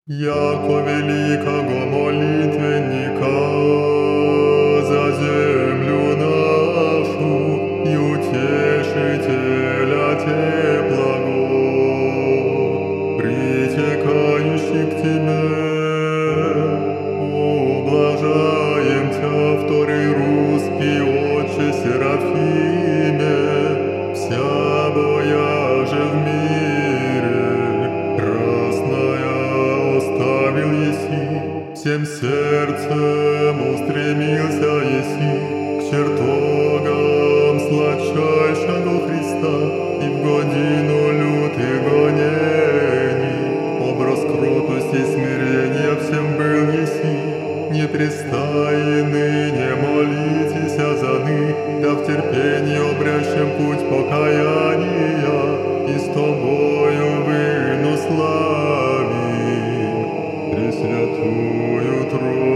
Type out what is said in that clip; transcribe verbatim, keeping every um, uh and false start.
Яко великого молитвенника за землю нашу и утешителя теплого, притекающий к Тебе, ублажаем Тя, второй русский Отче Серафиме, вся бояже в мире, красная оставил еси, всем сердцем устремился еси к чертогам сладчайшего Христа, и в годину лютых гонений образ кротости и смирения всем был еси. Не престай и ныне молитесь за ных, да в терпении обрящем путь покаяния, и с Тобою выну славим Пресвятую Троицу.